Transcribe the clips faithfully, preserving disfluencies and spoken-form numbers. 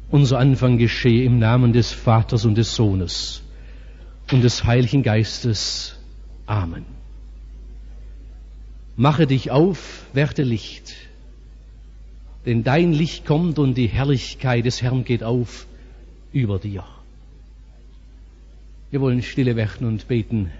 Unser Anfang geschehe im Namen des Vaters und des Sohnes und des Heiligen Geistes. Amen. Mache dich auf, werde Licht, denn dein Licht kommt und die Herrlichkeit des Herrn geht auf über dir. Wir wollen stille werden und beten.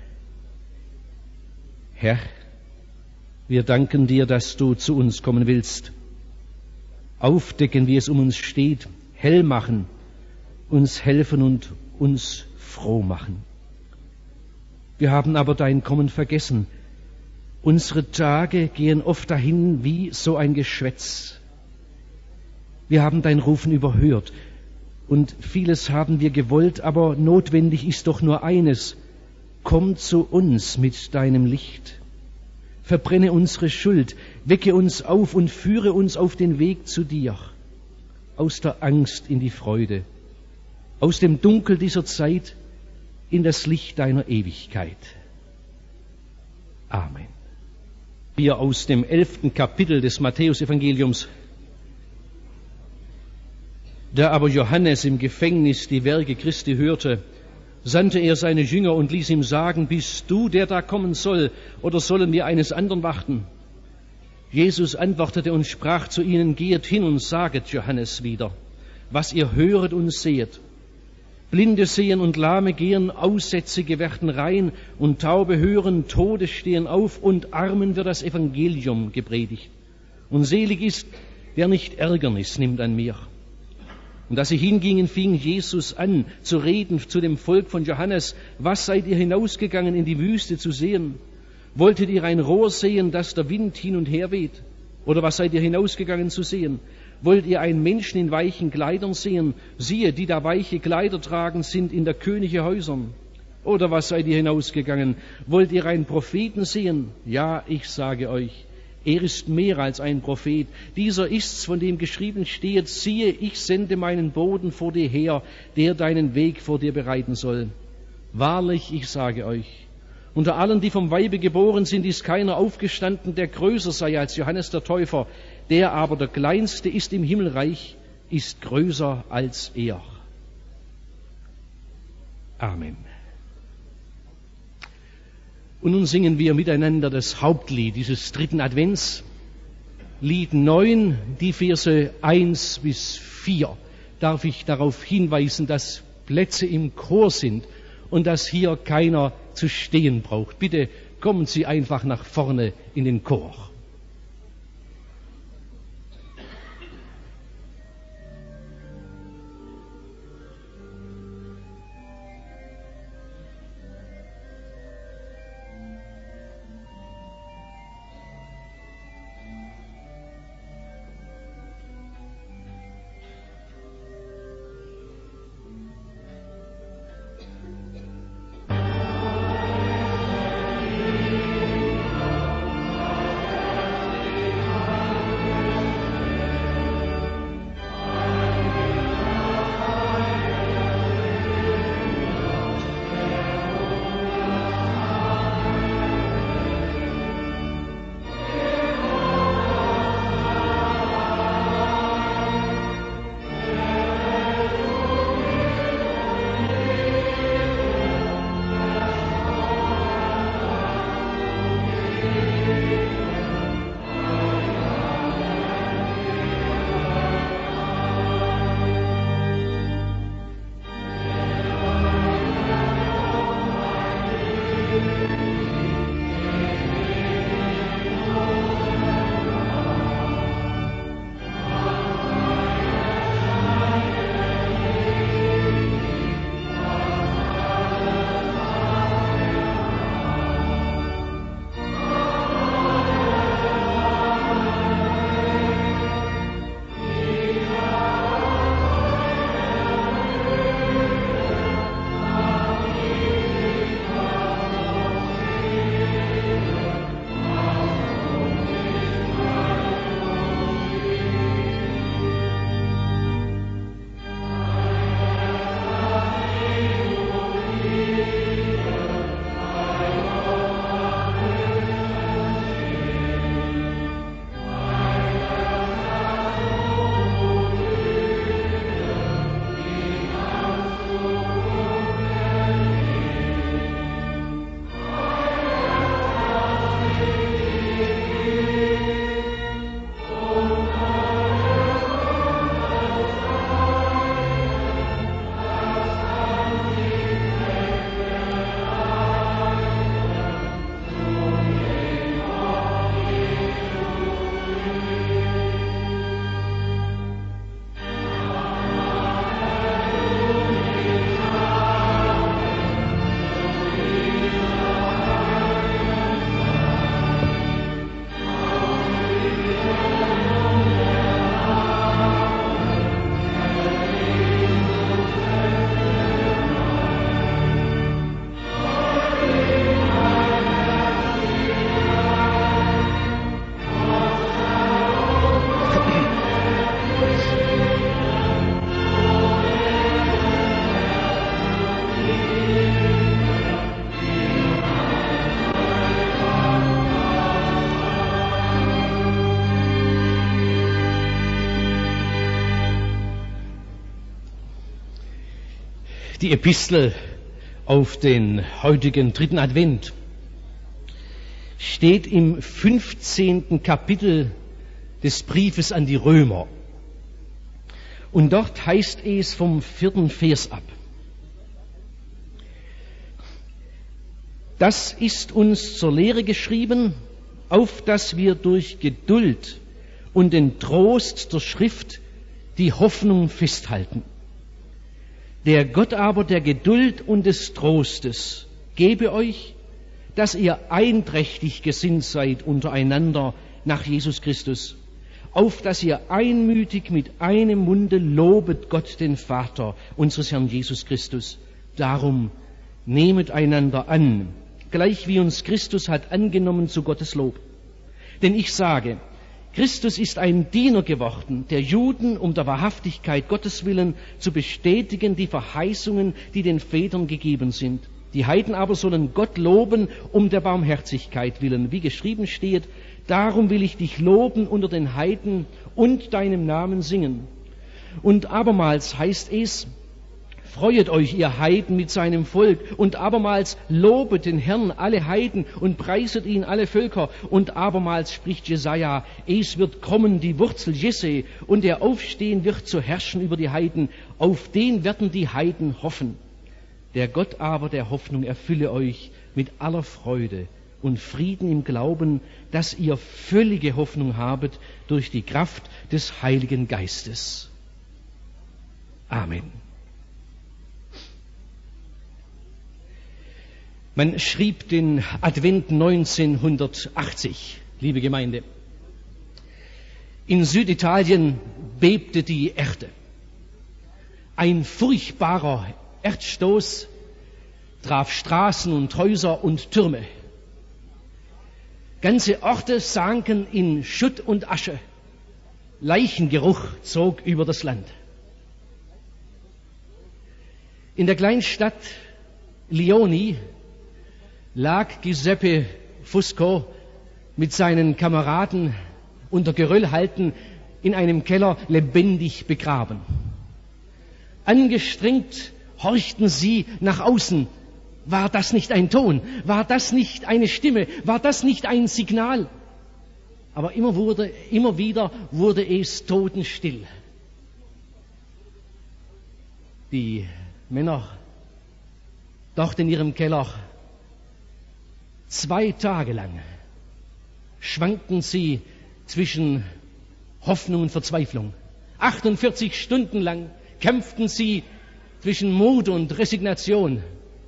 Herr, wir danken dir, dass du zu uns kommen willst, aufdecken, wie es um uns steht, hell machen, uns helfen und uns froh machen. Wir haben aber dein Kommen vergessen. Unsere Tage gehen oft dahin wie so ein Geschwätz. Wir haben dein Rufen überhört und vieles haben wir gewollt, aber notwendig ist doch nur eines: Komm zu uns mit deinem Licht. Verbrenne unsere Schuld, wecke uns auf und führe uns auf den Weg zu dir, aus der Angst in die Freude, aus dem Dunkel dieser Zeit in das Licht deiner Ewigkeit. Amen. Wir aus dem elften Kapitel des Matthäusevangeliums. Da aber Johannes im Gefängnis die Werke Christi hörte, sandte er seine Jünger und ließ ihm sagen: Bist du, der da kommen soll, oder sollen wir eines anderen warten? Jesus antwortete und sprach zu ihnen: Gehet hin und saget Johannes wieder, was ihr höret und sehet. Blinde sehen und Lahme gehen, Aussätzige werden rein und Taube hören, Tote stehen auf und Armen wird das Evangelium gepredigt. Und selig ist, wer nicht Ärgernis nimmt an mir. Und als sie hingingen, fing Jesus an zu reden zu dem Volk von Johannes: Was seid ihr hinausgegangen in die Wüste zu sehen? Wolltet ihr ein Rohr sehen, das der Wind hin und her weht? Oder was seid ihr hinausgegangen zu sehen? Wollt ihr einen Menschen in weichen Kleidern sehen? Siehe, die da weiche Kleider tragen, sind in der Könige Häusern. Oder was seid ihr hinausgegangen? Wollt ihr einen Propheten sehen? Ja, ich sage euch, er ist mehr als ein Prophet. Dieser ist's, von dem geschrieben steht: Siehe, ich sende meinen Boten vor dir her, der deinen Weg vor dir bereiten soll. Wahrlich, ich sage euch, unter allen, die vom Weibe geboren sind, ist keiner aufgestanden, der größer sei als Johannes der Täufer. Der aber der Kleinste ist im Himmelreich, ist größer als er. Amen. Und nun singen wir miteinander das Hauptlied dieses dritten Advents, Lied neun, die Verse eins bis vier. Darf ich darauf hinweisen, dass Plätze im Chor sind und dass hier keiner zu stehen braucht. Bitte kommen Sie einfach nach vorne in den Chor. Die Epistel auf den heutigen dritten Advent steht im fünfzehnten Kapitel des Briefes an die Römer. Und dort heißt es vom vierten Vers ab: Das ist uns zur Lehre geschrieben, auf dass wir durch Geduld und den Trost der Schrift die Hoffnung festhalten. Der Gott aber der Geduld und des Trostes gebe euch, dass ihr einträchtig gesinnt seid untereinander nach Jesus Christus, auf dass ihr einmütig mit einem Munde lobet Gott den Vater unseres Herrn Jesus Christus. Darum nehmet einander an, gleich wie uns Christus hat angenommen zu Gottes Lob. Denn ich sage, Christus ist ein Diener geworden, der Juden um der Wahrhaftigkeit Gottes willen zu bestätigen die Verheißungen, die den Vätern gegeben sind. Die Heiden aber sollen Gott loben um der Barmherzigkeit willen, wie geschrieben steht: Darum will ich dich loben unter den Heiden und deinem Namen singen. Und abermals heißt es: Freuet euch, ihr Heiden, mit seinem Volk. Und abermals lobet den Herrn alle Heiden und preiset ihn alle Völker. Und abermals spricht Jesaja: Es wird kommen die Wurzel Jesse, und er aufstehen wird zu herrschen über die Heiden. Auf den werden die Heiden hoffen. Der Gott aber der Hoffnung erfülle euch mit aller Freude und Frieden im Glauben, dass ihr völlige Hoffnung habet durch die Kraft des Heiligen Geistes. Amen. Man schrieb den Advent neunzehnhundertachtzig, liebe Gemeinde. In Süditalien bebte die Erde. Ein furchtbarer Erdstoß traf Straßen und Häuser und Türme. Ganze Orte sanken in Schutt und Asche. Leichengeruch zog über das Land. In der Kleinstadt Lioni lag Giuseppe Fusco mit seinen Kameraden unter Geröllhalten in einem Keller lebendig begraben. Angestrengt horchten sie nach außen. War das nicht ein Ton? War das nicht eine Stimme? War das nicht ein Signal? Aber immer, wurde, immer wieder wurde es totenstill. Die Männer dort in ihrem Keller, zwei Tage lang schwankten sie zwischen Hoffnung und Verzweiflung. achtundvierzig Stunden lang kämpften sie zwischen Mut und Resignation.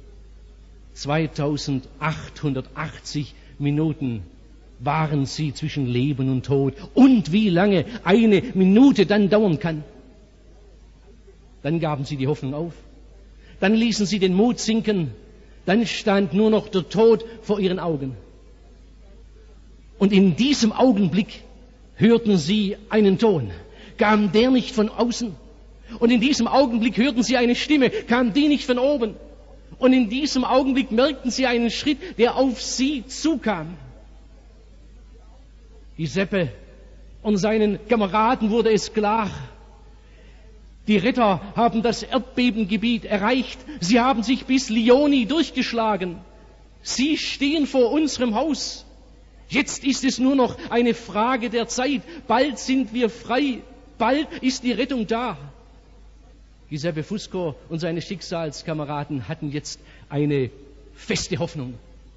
zweitausendachthundertachtzig Minuten waren sie zwischen Leben und Tod. Und wie lange eine Minute dann dauern kann. Dann gaben sie die Hoffnung auf. Dann ließen sie den Mut sinken. Dann stand nur noch der Tod vor ihren Augen. Und in diesem Augenblick hörten sie einen Ton. Kam der nicht von außen? Und in diesem Augenblick hörten sie eine Stimme. Kam die nicht von oben? Und in diesem Augenblick merkten sie einen Schritt, der auf sie zukam. Giuseppe und seinen Kameraden wurde es klar. Die Retter haben das Erdbebengebiet erreicht. Sie haben sich bis Lioni durchgeschlagen. Sie stehen vor unserem Haus. Jetzt ist es nur noch eine Frage der Zeit. Bald sind wir frei. Bald ist die Rettung da. Giuseppe Fusco und seine Schicksalskameraden hatten jetzt eine feste Hoffnung.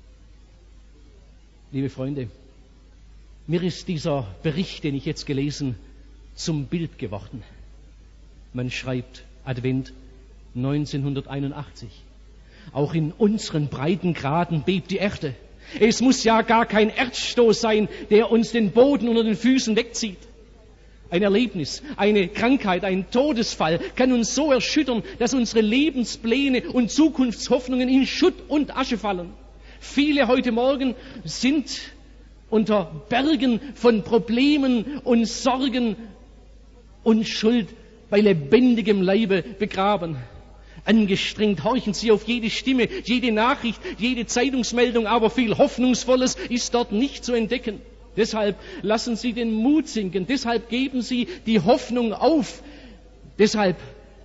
Liebe Freunde, mir ist dieser Bericht, den ich jetzt gelesen, zum Bild geworden. Man schreibt Advent neunzehnhunderteinundachtzig. Auch in unseren Breitengraden bebt die Erde. Es muss ja gar kein Erdstoß sein, der uns den Boden unter den Füßen wegzieht. Ein Erlebnis, eine Krankheit, ein Todesfall kann uns so erschüttern, dass unsere Lebenspläne und Zukunftshoffnungen in Schutt und Asche fallen. Viele heute Morgen sind unter Bergen von Problemen und Sorgen und Schuld bei lebendigem Leibe begraben. Angestrengt horchen sie auf jede Stimme, jede Nachricht, jede Zeitungsmeldung, aber viel Hoffnungsvolles ist dort nicht zu entdecken. Deshalb lassen sie den Mut sinken, deshalb geben sie die Hoffnung auf, deshalb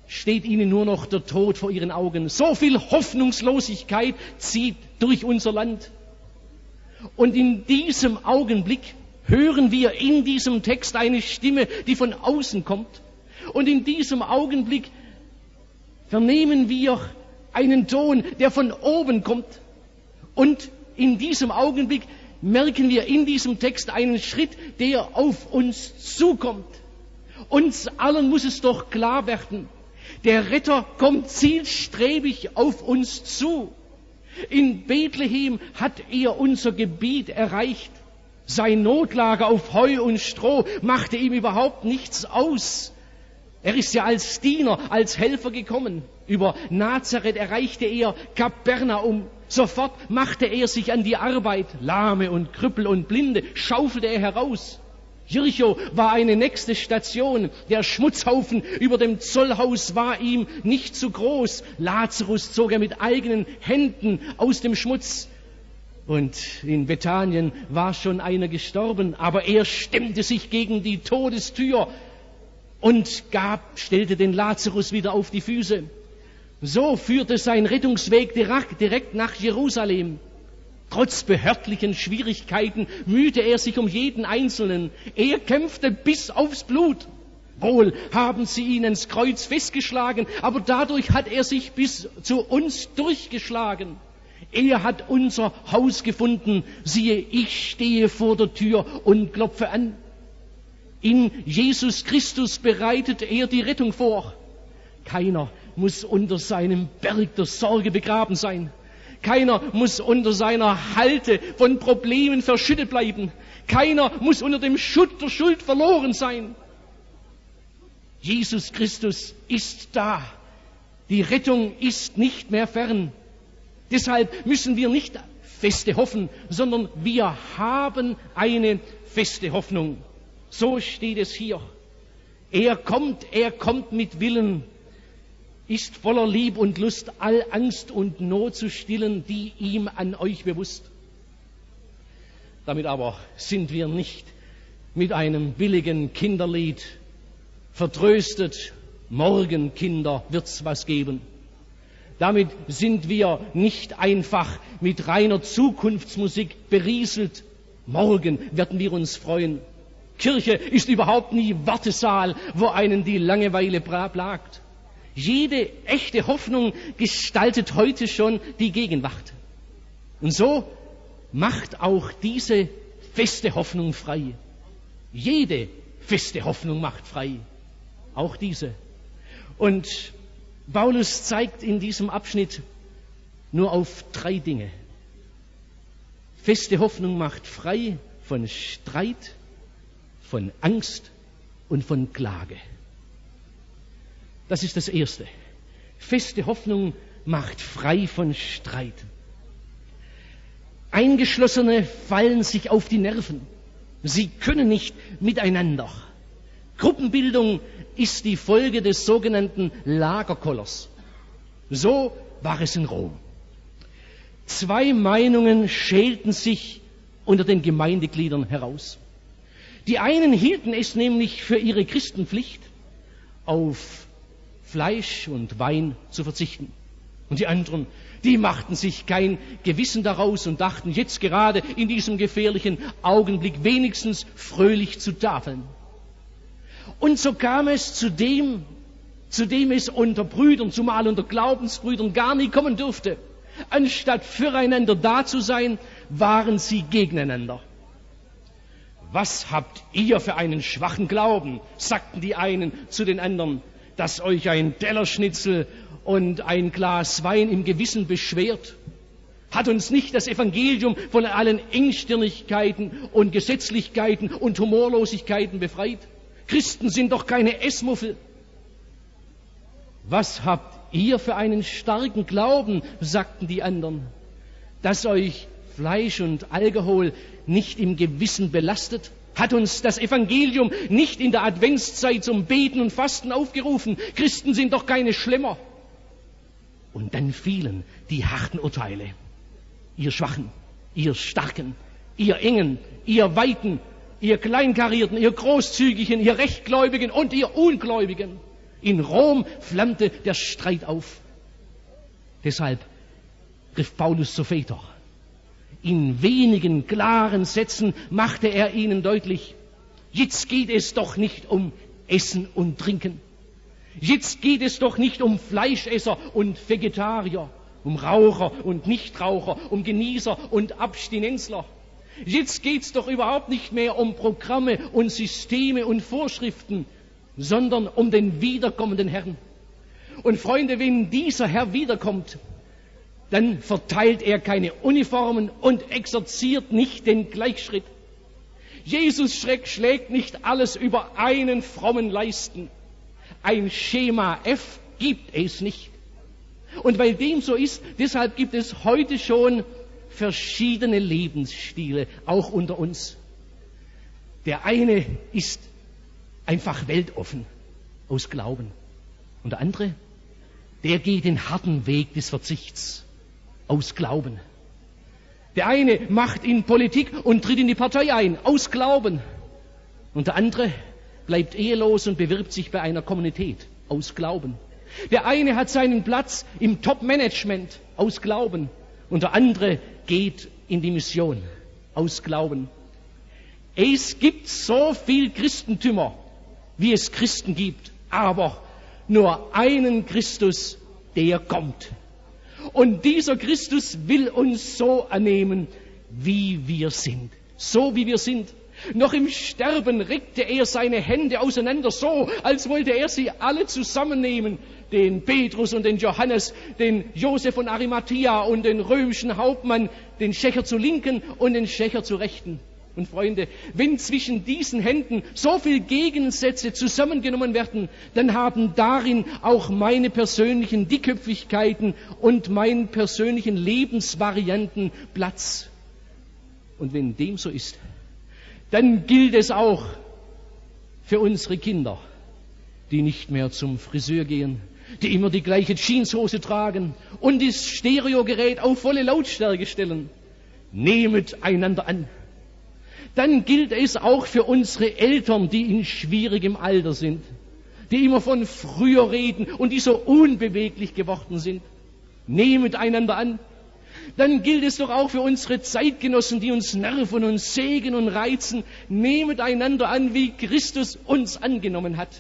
steht ihnen nur noch der Tod vor ihren Augen. So viel Hoffnungslosigkeit zieht durch unser Land. Und in diesem Augenblick hören wir in diesem Text eine Stimme, die von außen kommt. Und in diesem Augenblick vernehmen wir einen Ton, der von oben kommt. Und in diesem Augenblick merken wir in diesem Text einen Schritt, der auf uns zukommt. Uns allen muss es doch klar werden, der Retter kommt zielstrebig auf uns zu. In Bethlehem hat er unser Gebiet erreicht. Sein Notlager auf Heu und Stroh machte ihm überhaupt nichts aus. Er ist ja als Diener, als Helfer gekommen. Über Nazareth erreichte er Kapernaum. Sofort machte er sich an die Arbeit. Lahme und Krüppel und Blinde schaufelte er heraus. Jericho war eine nächste Station. Der Schmutzhaufen über dem Zollhaus war ihm nicht zu groß. Lazarus zog er mit eigenen Händen aus dem Schmutz. Und in Bethanien war schon einer gestorben, aber er stemmte sich gegen die Todestür und gab, stellte den Lazarus wieder auf die Füße. So führte sein Rettungsweg direkt nach Jerusalem. Trotz behördlichen Schwierigkeiten mühte er sich um jeden Einzelnen. Er kämpfte bis aufs Blut. Wohl haben sie ihn ins Kreuz festgeschlagen, aber dadurch hat er sich bis zu uns durchgeschlagen. Er hat unser Haus gefunden. Siehe, ich stehe vor der Tür und klopfe an. In Jesus Christus bereitet er die Rettung vor. Keiner muss unter seinem Berg der Sorge begraben sein. Keiner muss unter seiner Halte von Problemen verschüttet bleiben. Keiner muss unter dem Schutt der Schuld verloren sein. Jesus Christus ist da. Die Rettung ist nicht mehr fern. Deshalb müssen wir nicht feste hoffen, sondern wir haben eine feste Hoffnung. So steht es hier. Er kommt, er kommt mit Willen, ist voller Lieb und Lust, all Angst und Not zu stillen, die ihm an euch bewusst. Damit aber sind wir nicht mit einem billigen Kinderlied vertröstet, morgen, Kinder, wird's was geben. Damit sind wir nicht einfach mit reiner Zukunftsmusik berieselt. Morgen werden wir uns freuen. Kirche ist überhaupt nie Wartesaal, wo einen die Langeweile plagt. Jede echte Hoffnung gestaltet heute schon die Gegenwart. Und so macht auch diese feste Hoffnung frei. Jede feste Hoffnung macht frei. Auch diese. Und Paulus zeigt in diesem Abschnitt nur auf drei Dinge. Feste Hoffnung macht frei von Streit, von Angst und von Klage. Das ist das Erste. Feste Hoffnung macht frei von Streit. Eingeschlossene fallen sich auf die Nerven. Sie können nicht miteinander. Gruppenbildung ist die Folge des sogenannten Lagerkollers. So war es in Rom. Zwei Meinungen schälten sich unter den Gemeindegliedern heraus. Die einen hielten es nämlich für ihre Christenpflicht, auf Fleisch und Wein zu verzichten. Und die anderen, die machten sich kein Gewissen daraus und dachten, jetzt gerade in diesem gefährlichen Augenblick wenigstens fröhlich zu tafeln. Und so kam es zu dem, zu dem es unter Brüdern, zumal unter Glaubensbrüdern, gar nie kommen dürfte. Anstatt füreinander da zu sein, waren sie gegeneinander. Was habt ihr für einen schwachen Glauben, sagten die einen zu den anderen, dass euch ein Tellerschnitzel und ein Glas Wein im Gewissen beschwert? Hat uns nicht das Evangelium von allen Engstirnigkeiten und Gesetzlichkeiten und Humorlosigkeiten befreit? Christen sind doch keine Essmuffel. Was habt ihr für einen starken Glauben, sagten die anderen, dass euch Fleisch und Alkohol nicht im Gewissen belastet? Hat uns das Evangelium nicht in der Adventszeit zum Beten und Fasten aufgerufen? Christen sind doch keine Schlemmer. Und dann fielen die harten Urteile. Ihr Schwachen, ihr Starken, ihr Engen, ihr Weiten, ihr Kleinkarierten, ihr Großzügigen, ihr Rechtgläubigen und ihr Ungläubigen, In Rom flammte der Streit auf. Deshalb griff Paulus zu Väter. In wenigen klaren Sätzen machte er ihnen deutlich, jetzt geht es doch nicht um Essen und Trinken. Jetzt geht es doch nicht um Fleischesser und Vegetarier, um Raucher und Nichtraucher, um Genießer und Abstinenzler. Jetzt geht's doch überhaupt nicht mehr um Programme und Systeme und Vorschriften, sondern um den wiederkommenden Herrn. Und Freunde, wenn dieser Herr wiederkommt, dann verteilt er keine Uniformen und exerziert nicht den Gleichschritt. Jesus Schreck schlägt nicht alles über einen frommen Leisten. Ein Schema F gibt es nicht. Und weil dem so ist, deshalb gibt es heute schon verschiedene Lebensstile, auch unter uns. Der eine ist einfach weltoffen, aus Glauben. Und der andere, der geht den harten Weg des Verzichts, aus Glauben. Der eine macht in Politik und tritt in die Partei ein, aus Glauben. Und der andere bleibt ehelos und bewirbt sich bei einer Kommunität, aus Glauben. Der eine hat seinen Platz im Top-Management, aus Glauben. Und der andere geht in die Mission, aus Glauben. Es gibt so viel Christentümer, wie es Christen gibt, aber nur einen Christus, der kommt. Und dieser Christus will uns so annehmen, wie wir sind. So wie wir sind. Noch im Sterben reckte er seine Hände auseinander, so als wollte er sie alle zusammennehmen. Den Petrus und den Johannes, den Josef von Arimathea und den römischen Hauptmann, den Schächer zu Linken und den Schächer zu Rechten. Und Freunde, wenn zwischen diesen Händen so viel Gegensätze zusammengenommen werden, dann haben darin auch meine persönlichen Dickköpfigkeiten und meine persönlichen Lebensvarianten Platz. Und wenn dem so ist, dann gilt es auch für unsere Kinder, die nicht mehr zum Friseur gehen, die immer die gleiche Jeanshose tragen und das Stereogerät auf volle Lautstärke stellen. Nehmet einander an. Dann gilt es auch für unsere Eltern, die in schwierigem Alter sind, die immer von früher reden und die so unbeweglich geworden sind. Nehmet einander an. Dann gilt es doch auch für unsere Zeitgenossen, die uns nerven und sägen und reizen. Nehmet einander an, wie Christus uns angenommen hat.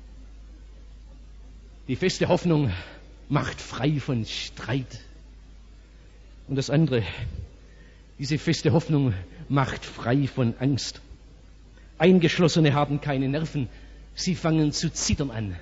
Die feste Hoffnung macht frei von Streit. Und das andere, diese feste Hoffnung macht frei von Angst. Eingeschlossene haben keine Nerven, sie fangen zu zittern an.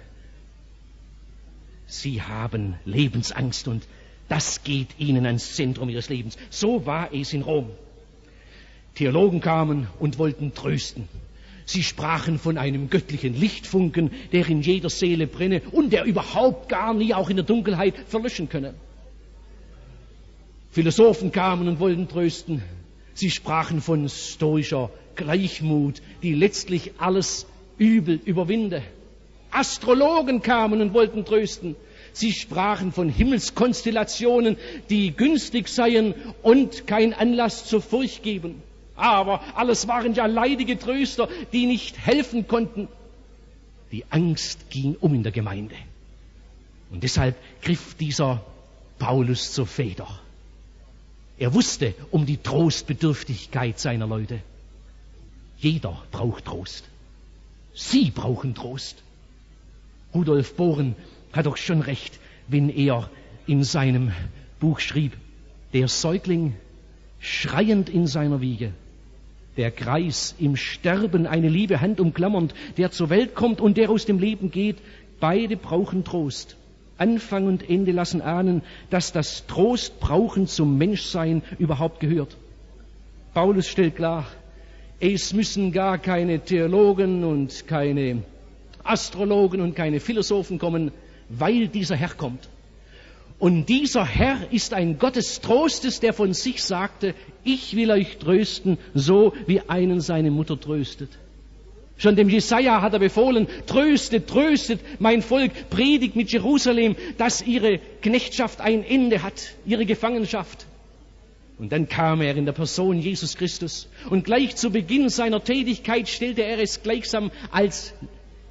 Sie haben Lebensangst und das geht ihnen ans Zentrum ihres Lebens. So war es in Rom. Theologen kamen und wollten trösten. Sie sprachen von einem göttlichen Lichtfunken, der in jeder Seele brenne und der überhaupt gar nie auch in der Dunkelheit verlöschen könne. Philosophen kamen und wollten trösten. Sie sprachen von stoischer Gleichmut, die letztlich alles Übel überwinde. Astrologen kamen und wollten trösten. Sie sprachen von Himmelskonstellationen, die günstig seien und kein Anlass zur Furcht geben. Aber alles waren ja leidige Tröster, die nicht helfen konnten. Die Angst ging um in der Gemeinde. Und deshalb griff dieser Paulus zur Feder. Er wusste um die Trostbedürftigkeit seiner Leute. Jeder braucht Trost. Sie brauchen Trost. Rudolf Bohren hat doch schon recht, wenn er in seinem Buch schrieb, der Säugling schreiend in seiner Wiege, der Greis im Sterben eine liebe Hand umklammernd, der zur Welt kommt und der aus dem Leben geht, beide brauchen Trost. Anfang und Ende lassen ahnen, dass das Trostbrauchen zum Menschsein überhaupt gehört. Paulus stellt klar, es müssen gar keine Theologen und keine Astrologen und keine Philosophen kommen, weil dieser Herr kommt. Und dieser Herr ist ein Gott des Trostes, der von sich sagte, ich will euch trösten, so wie einen seine Mutter tröstet. Schon dem Jesaja hat er befohlen, tröstet, tröstet mein Volk, predigt mit Jerusalem, dass ihre Knechtschaft ein Ende hat, ihre Gefangenschaft. Und dann kam er in der Person Jesus Christus und gleich zu Beginn seiner Tätigkeit stellte er es gleichsam als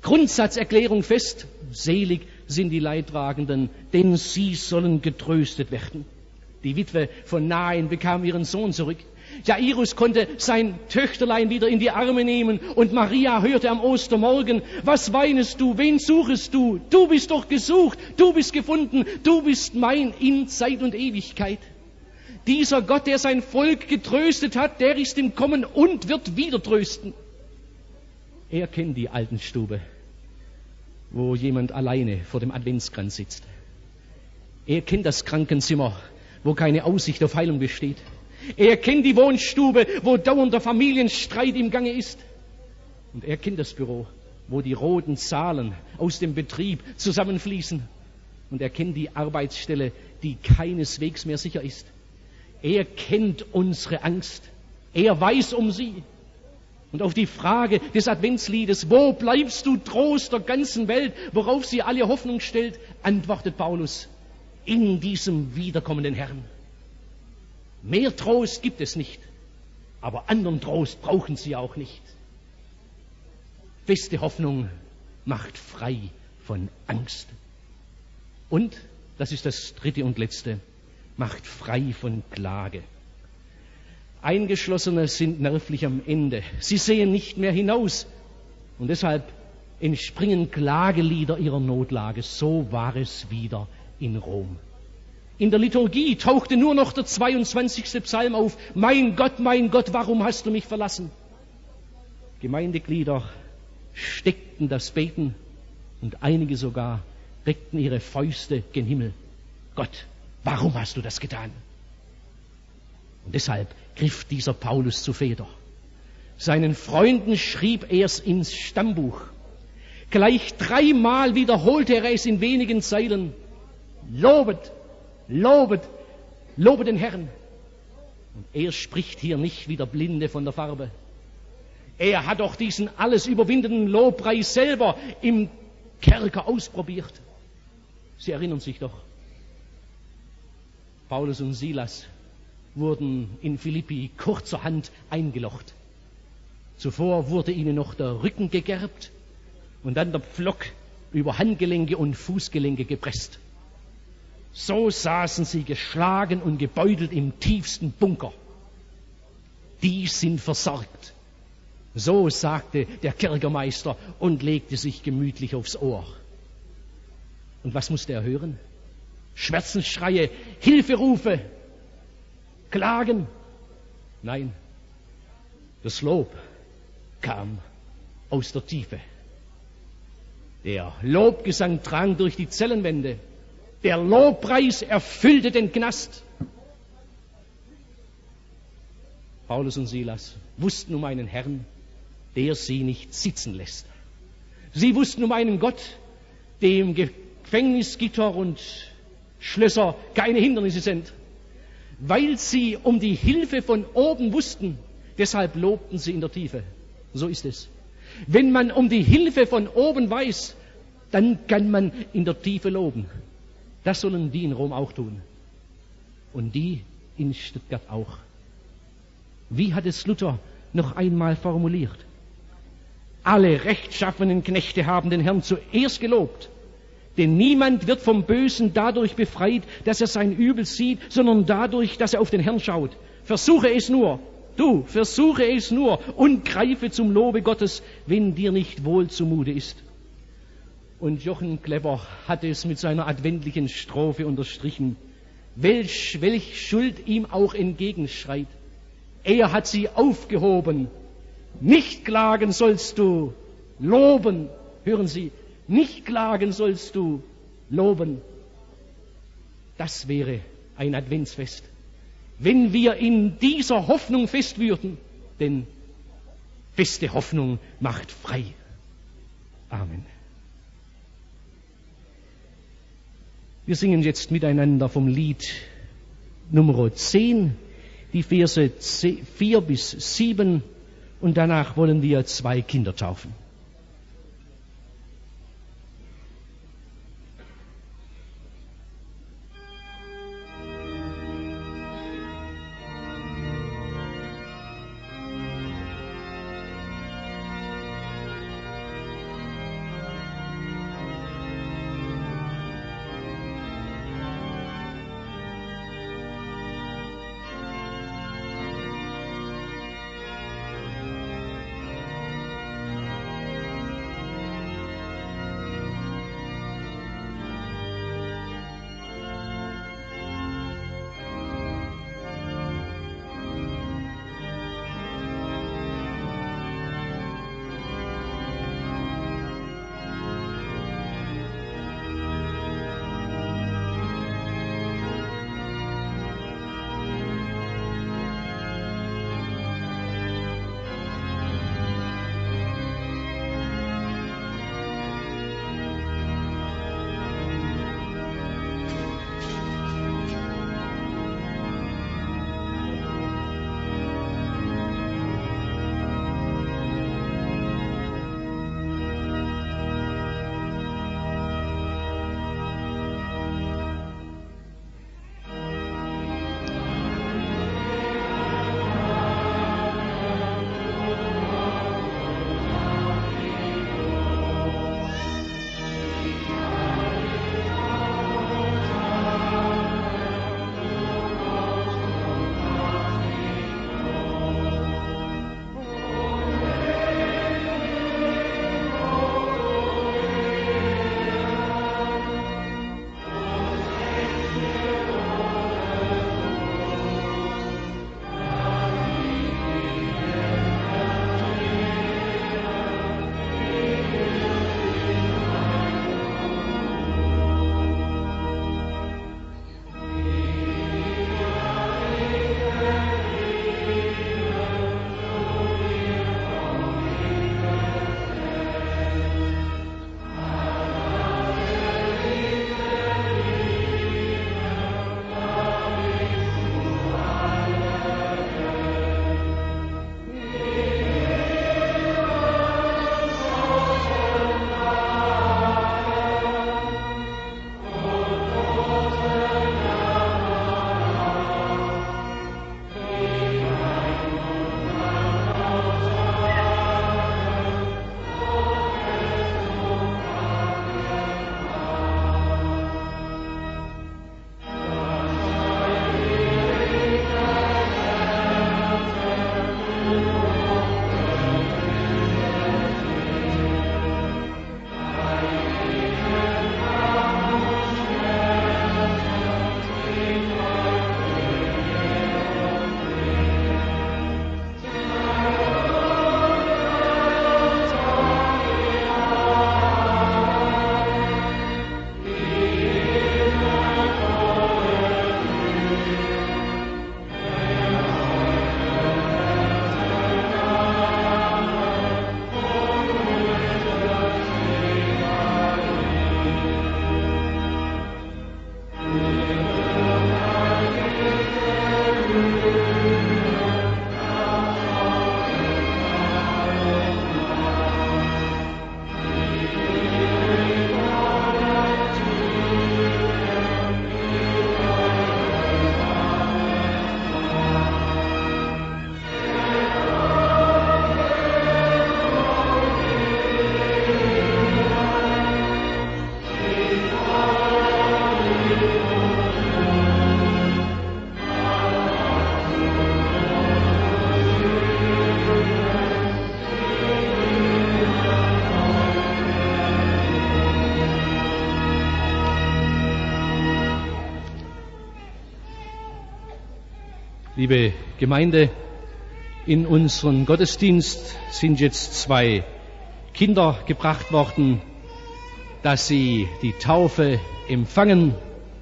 Grundsatzerklärung fest: Selig sind die Leidtragenden, denn sie sollen getröstet werden. Die Witwe von Nain bekam ihren Sohn zurück. Jairus konnte sein Töchterlein wieder in die Arme nehmen und Maria hörte am Ostermorgen: Was weinest du? Wen suchest du? Du bist doch gesucht, du bist gefunden, du bist mein in Zeit und Ewigkeit. Dieser Gott, der sein Volk getröstet hat, der ist im Kommen und wird wieder trösten. Er kennt die Altenstube, wo jemand alleine vor dem Adventskranz sitzt. Er kennt das Krankenzimmer, wo keine Aussicht auf Heilung besteht. Er kennt die Wohnstube, wo dauernder Familienstreit im Gange ist. Und er kennt das Büro, wo die roten Zahlen aus dem Betrieb zusammenfließen. Und er kennt die Arbeitsstelle, die keineswegs mehr sicher ist. Er kennt unsere Angst. Er weiß um sie. Und auf die Frage des Adventsliedes: Wo bleibst du, Trost der ganzen Welt, worauf sie alle Hoffnung stellt, antwortet Paulus: In diesem wiederkommenden Herrn. Mehr Trost gibt es nicht, aber anderen Trost brauchen sie auch nicht. Feste Hoffnung macht frei von Angst. Und, das ist das dritte und letzte, macht frei von Klage. Eingeschlossene sind nervlich am Ende. Sie sehen nicht mehr hinaus. Und deshalb entspringen Klagelieder ihrer Notlage. So war es wieder in Rom. In der Liturgie tauchte nur noch der zweiundzwanzigste Psalm auf: Mein Gott, mein Gott, warum hast du mich verlassen? Gemeindeglieder steckten das Beten und einige sogar reckten ihre Fäuste gen Himmel. Gott, warum hast du das getan? Und deshalb griff dieser Paulus zu Feder. Seinen Freunden schrieb er es ins Stammbuch. Gleich dreimal wiederholte er es in wenigen Zeilen: Lobet, lobet, lobet den Herrn. Und er spricht hier nicht wie der Blinde von der Farbe. Er hat doch diesen alles überwindenden Lobpreis selber im Kerker ausprobiert. Sie erinnern sich doch. Paulus und Silas wurden in Philippi kurzerhand eingelocht. Zuvor wurde ihnen noch der Rücken gegerbt und dann der Pflock über Handgelenke und Fußgelenke gepresst. So saßen sie geschlagen und gebeutelt im tiefsten Bunker. Die sind versorgt. So sagte der Kerkermeister und legte sich gemütlich aufs Ohr. Und was musste er hören? Schmerzensschreie, Hilferufe, Klagen? Nein, das Lob kam aus der Tiefe. Der Lobgesang drang durch die Zellenwände. Der Lobpreis erfüllte den Knast. Paulus und Silas wussten um einen Herrn, der sie nicht sitzen lässt. Sie wussten um einen Gott, dem Gefängnisgitter und Schlösser keine Hindernisse sind. Weil sie um die Hilfe von oben wussten, deshalb lobten sie in der Tiefe. So ist es. Wenn man um die Hilfe von oben weiß, dann kann man in der Tiefe loben. Das sollen die in Rom auch tun. Und die in Stuttgart auch. Wie hat es Luther noch einmal formuliert? Alle rechtschaffenen Knechte haben den Herrn zuerst gelobt. Denn niemand wird vom Bösen dadurch befreit, dass er sein Übel sieht, sondern dadurch, dass er auf den Herrn schaut. Versuche es nur, du, versuche es nur und greife zum Lobe Gottes, wenn dir nicht wohl zumute ist. Und Jochen Klepper hat es mit seiner adventlichen Strophe unterstrichen. Welch, welch Schuld ihm auch entgegenschreit. Er hat sie aufgehoben. Nicht klagen sollst du, loben. Hören Sie, nicht klagen sollst du, loben. Das wäre ein Adventsfest, wenn wir in dieser Hoffnung fest würden. Denn feste Hoffnung macht frei. Amen. Wir singen jetzt miteinander vom Lied Nummer zehn, die Verse vier bis sieben, und danach wollen wir zwei Kinder taufen. Liebe Gemeinde, in unseren Gottesdienst sind jetzt zwei Kinder gebracht worden, dass sie die Taufe empfangen.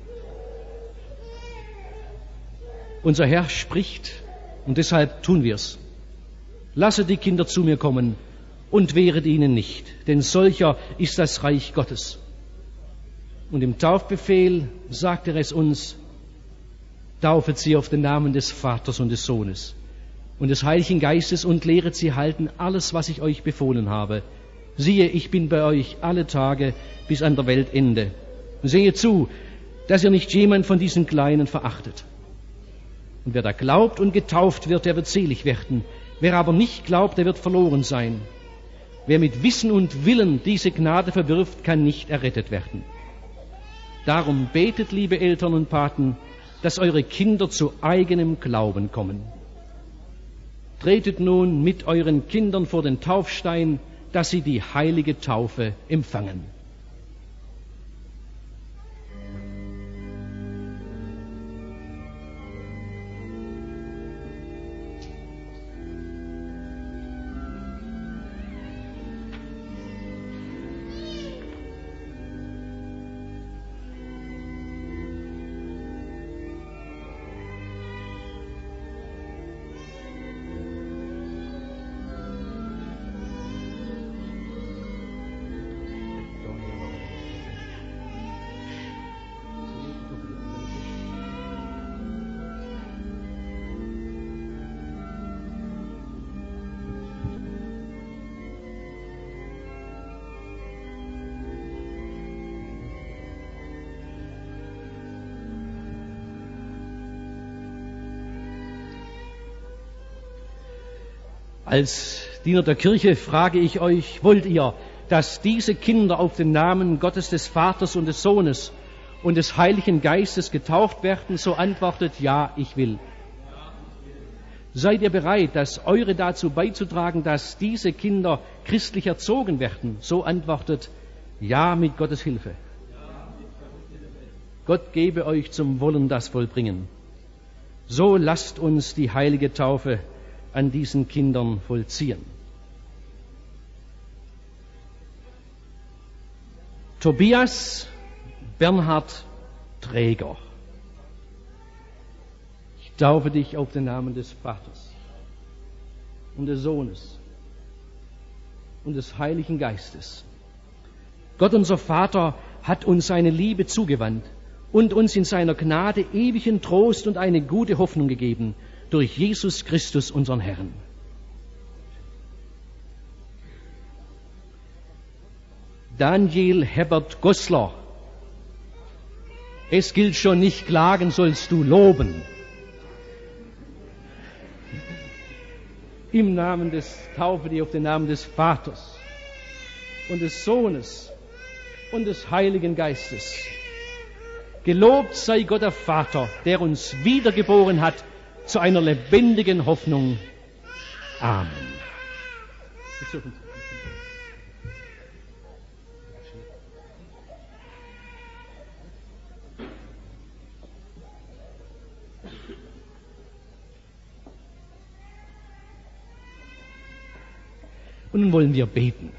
Unser Herr spricht, und deshalb tun wir's. Lasset die Kinder zu mir kommen und wehret ihnen nicht, denn solcher ist das Reich Gottes. Und im Taufbefehl sagt er es uns: Taufet sie auf den Namen des Vaters und des Sohnes und des Heiligen Geistes und lehret sie halten alles, was ich euch befohlen habe. Siehe, ich bin bei euch alle Tage bis an der Weltende. Seht zu, dass ihr nicht jemand von diesen Kleinen verachtet. Und wer da glaubt und getauft wird, der wird selig werden. Wer aber nicht glaubt, der wird verloren sein. Wer mit Wissen und Willen diese Gnade verwirft, kann nicht errettet werden. Darum betet, liebe Eltern und Paten, dass eure Kinder zu eigenem Glauben kommen. Tretet nun mit euren Kindern vor den Taufstein, dass sie die heilige Taufe empfangen. Als Diener der Kirche frage ich euch, wollt ihr, dass diese Kinder auf den Namen Gottes des Vaters und des Sohnes und des Heiligen Geistes getauft werden? So antwortet: Ja, ich will. Seid ihr bereit, das Eure dazu beizutragen, dass diese Kinder christlich erzogen werden? So antwortet: Ja, mit Gottes Hilfe. Gott gebe euch zum Wollen das vollbringen. So lasst uns die heilige Taufe an diesen Kindern vollziehen. Tobias Bernhard Träger, ich taufe dich auf den Namen des Vaters und des Sohnes und des Heiligen Geistes. Gott, unser Vater, hat uns seine Liebe zugewandt und uns in seiner Gnade ewigen Trost und eine gute Hoffnung gegeben, durch Jesus Christus, unseren Herrn. Daniel Herbert Gossler, es gilt schon, nicht klagen sollst du loben. Im Namen des Taufe dich auf den Namen des Vaters und des Sohnes und des Heiligen Geistes. Gelobt sei Gott der Vater, der uns wiedergeboren hat zu einer lebendigen Hoffnung. Amen. Und nun wollen wir beten.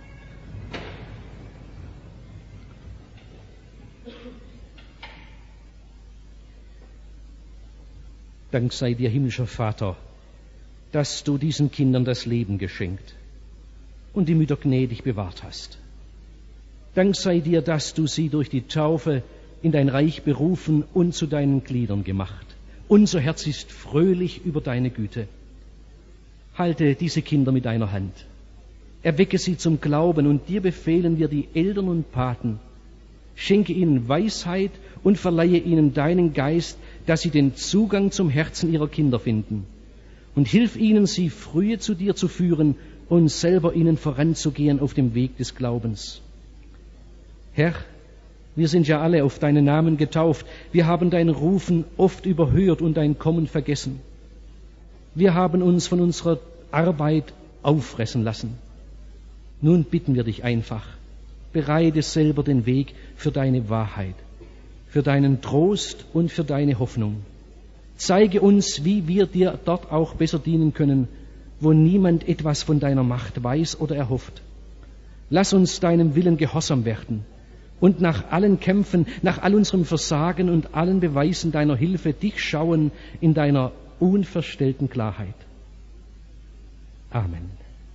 Dank sei dir, himmlischer Vater, dass du diesen Kindern das Leben geschenkt und die Mütter gnädig bewahrt hast. Dank sei dir, dass du sie durch die Taufe in dein Reich berufen und zu deinen Gliedern gemacht. Unser Herz ist fröhlich über deine Güte. Halte diese Kinder mit deiner Hand. Erwecke sie zum Glauben, und dir befehlen wir, die Eltern und Paten. Schenke ihnen Weisheit und verleihe ihnen deinen Geist, dass sie den Zugang zum Herzen ihrer Kinder finden. Und hilf ihnen, sie frühe zu dir zu führen und selber ihnen voranzugehen auf dem Weg des Glaubens. Herr, wir sind ja alle auf deinen Namen getauft. Wir haben dein Rufen oft überhört und dein Kommen vergessen. Wir haben uns von unserer Arbeit auffressen lassen. Nun bitten wir dich einfach, bereite selber den Weg für deine Wahrheit, für deinen Trost und für deine Hoffnung. Zeige uns, wie wir dir dort auch besser dienen können, wo niemand etwas von deiner Macht weiß oder erhofft. Lass uns deinem Willen gehorsam werden und nach allen Kämpfen, nach all unserem Versagen und allen Beweisen deiner Hilfe dich schauen in deiner unverstellten Klarheit. Amen.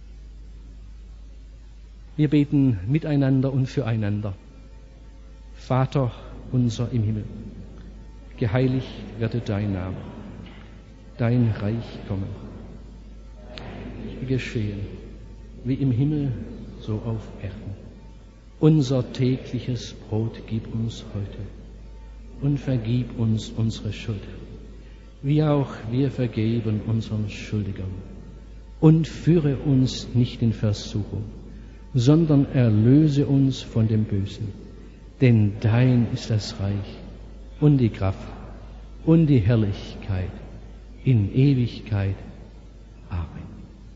Wir beten miteinander und füreinander. Vater unser im Himmel, geheiligt werde dein Name, dein Reich komme, geschehe, wie im Himmel, so auf Erden. Unser tägliches Brot gib uns heute und vergib uns unsere Schuld, wie auch wir vergeben unseren Schuldigern. Und führe uns nicht in Versuchung, sondern erlöse uns von dem Bösen. Denn dein ist das Reich und die Kraft und die Herrlichkeit in Ewigkeit. Amen.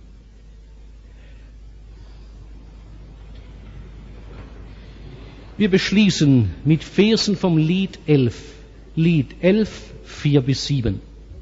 Wir beschließen mit Versen vom Lied elf. Lied elf, vier bis sieben.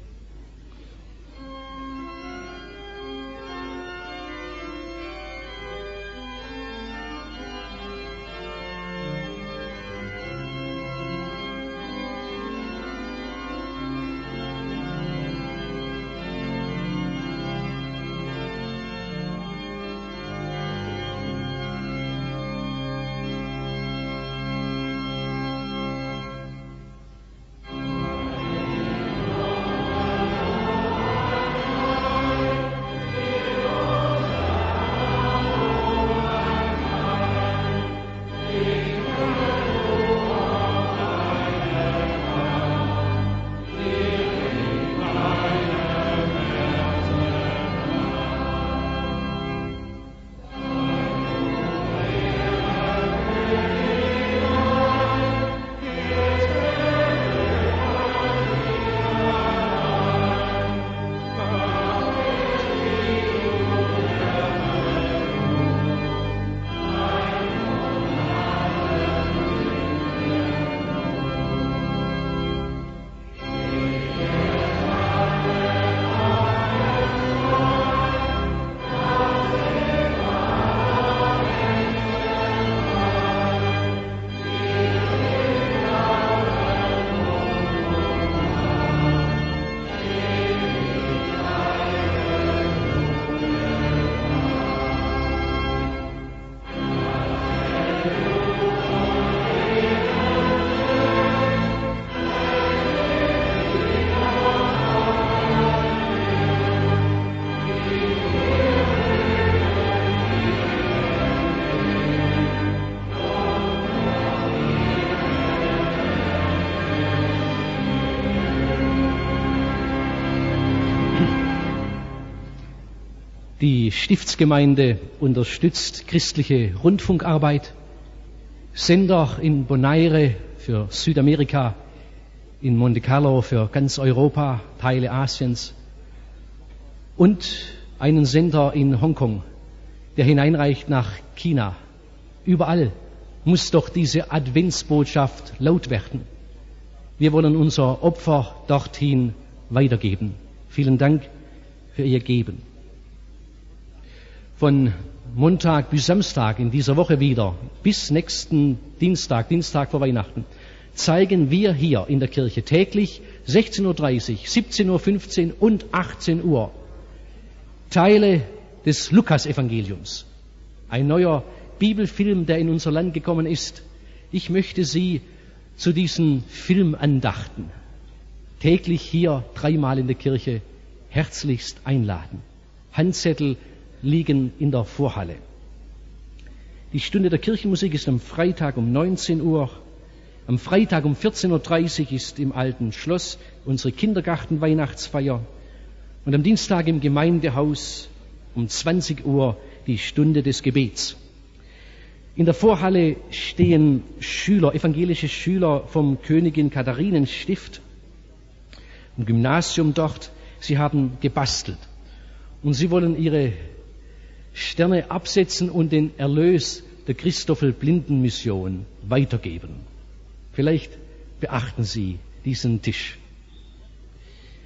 Die Stiftsgemeinde unterstützt christliche Rundfunkarbeit, Sender in Bonaire für Südamerika, in Monte Carlo für ganz Europa, Teile Asiens und einen Sender in Hongkong, der hineinreicht nach China. Überall muss doch diese Adventsbotschaft laut werden. Wir wollen unser Opfer dorthin weitergeben. Vielen Dank für Ihr Geben. Von Montag bis Samstag in dieser Woche wieder, bis nächsten Dienstag, Dienstag vor Weihnachten, zeigen wir hier in der Kirche täglich sechzehn Uhr dreißig, siebzehn Uhr fünfzehn und achtzehn Uhr Teile des Lukas-Evangeliums. Ein neuer Bibelfilm, der in unser Land gekommen ist. Ich möchte Sie zu diesen Filmandachten täglich hier dreimal in der Kirche herzlichst einladen. Handzettel liegen in der Vorhalle. Die Stunde der Kirchenmusik ist am Freitag um neunzehn Uhr. Am Freitag um vierzehn Uhr dreißig ist im Alten Schloss unsere Kindergarten-Weihnachtsfeier. Und am Dienstag im Gemeindehaus um zwanzig Uhr die Stunde des Gebets. In der Vorhalle stehen Schüler, evangelische Schüler vom Königin Katharinen Stift, im Gymnasium dort. Sie haben gebastelt und sie wollen ihre Sterne absetzen und den Erlös der Christoffel-Blinden-Mission weitergeben. Vielleicht beachten Sie diesen Tisch.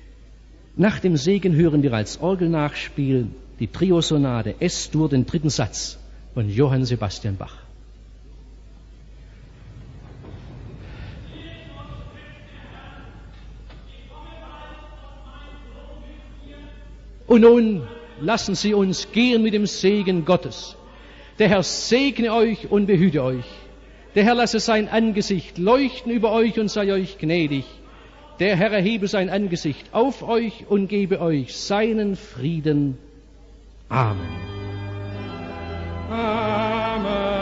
Nach dem Segen hören wir als Orgelnachspiel die Triosonate S-Dur, den dritten Satz von Johann Sebastian Bach. Und nun lassen Sie uns gehen mit dem Segen Gottes. Der Herr segne euch und behüte euch. Der Herr lasse sein Angesicht leuchten über euch und sei euch gnädig. Der Herr erhebe sein Angesicht auf euch und gebe euch seinen Frieden. Amen. Amen.